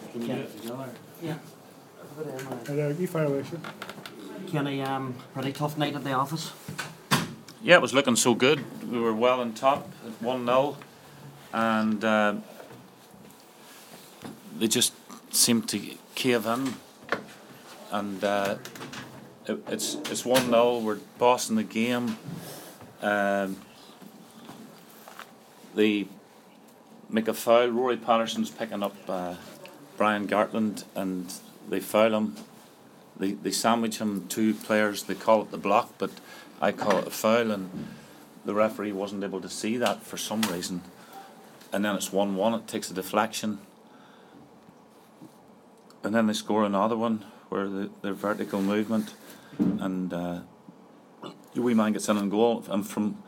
Can you do it together? Yeah. You fire away, sure. Kenny, pretty tough night at the office. Yeah, it was looking so good. We were well on top at 1-0, and they just seemed to cave in. And it's 1-0. We're bossing the game. They make a foul. Rory Patterson's picking up Brian Gartland, and they foul him. They sandwich him, two players. They call it the block, but I call it a foul, and the referee wasn't able to see that for some reason. And then it's 1-1. It takes a deflection, and then they score another one where their vertical movement, and the wee man gets in and goal. And from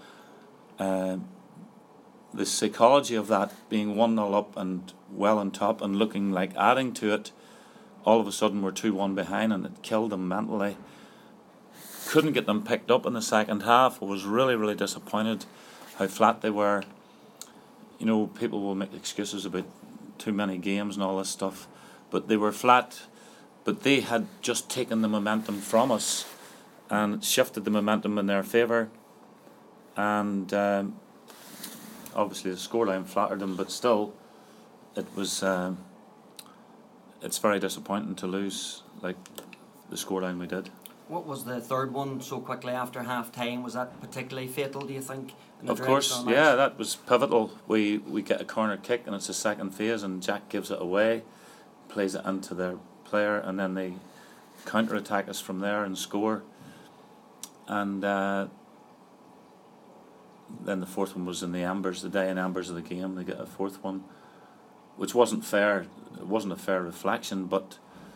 the psychology of that being 1-0 up and well on top and looking like adding to it, all of a sudden we're 2-1 behind, and it killed them mentally. Couldn't get them picked up in the second half. I was really, really disappointed how flat they were. You know, people will make excuses about too many games and all this stuff, but they were flat. But they had just taken the momentum from us and shifted the momentum in their favour. And obviously the scoreline flattered them, but still, it was. It's very disappointing to lose like the scoreline we did. What was the third one so quickly after half time? Was that particularly fatal, do you think? Of course, yeah, that was pivotal. We get a corner kick and it's the second phase, and Jack gives it away, plays it into their player, and then they counter attack us from there and score. And then the fourth one was in the embers, the dying embers of the game. They get a fourth one, which wasn't fair. It wasn't a fair reflection, but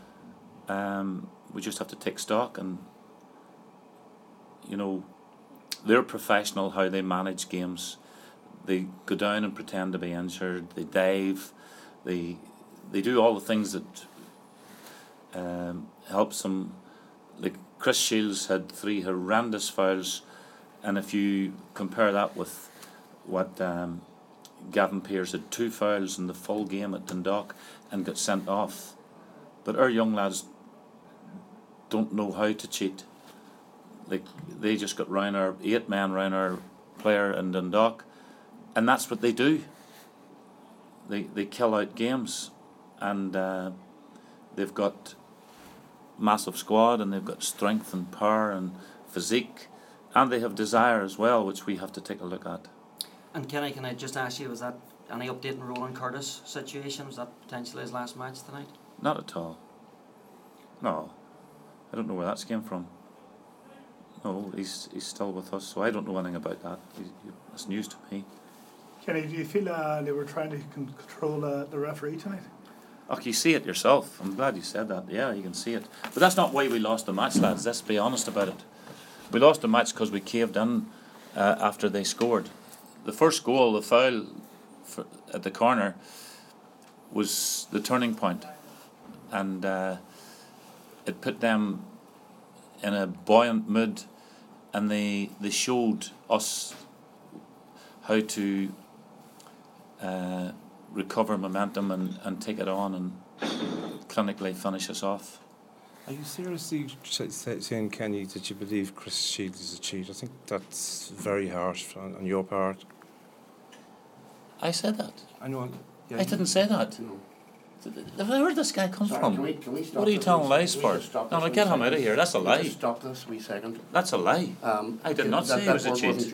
we just have to take stock. And you know, they're professional how they manage games. They go down and pretend to be injured. They dive. They do all the things that helps them. Like Chris Shields had 3 horrendous fouls, and if you compare that with what Gavin Pearce had 2 fouls in the full game at Dundalk and got sent off. But our young lads don't know how to cheat. Like, they just got round our 8 men round our player in Dundalk, and that's what they do. They kill out games, and they've got massive squad, and they've got strength and power and physique, and they have desire as well, which we have to take a look at. And Kenny, can I just ask you, was that any update in Roland Curtis' situation? Was that potentially his last match tonight? Not at all. No, I don't know where that's came from. No, he's still with us, so I don't know anything about that. It's news to me. Kenny, do you feel they were trying to control the referee tonight? Oh, you see it yourself. I'm glad you said that. Yeah, you can see it. But that's not why we lost the match, lads. Let's be honest about it. We lost the match because we caved in after they scored. The first goal, the foul at the corner, was the turning point. And it put them in a buoyant mood, and they showed us how to recover momentum and take it on and clinically finish us off. Are you seriously saying, Kenny, that you believe Chris Shields is a cheat? I think that's very harsh on your part. I said that. I know. Yeah, I didn't say that. No. Where did this guy come from? Can we stop What are you this? telling lies Can for? we just stop No, this get wee him out of second? here. That's a Can we lie. just stop this wee second. That's a lie. I did not say he was a word cheat. wasn't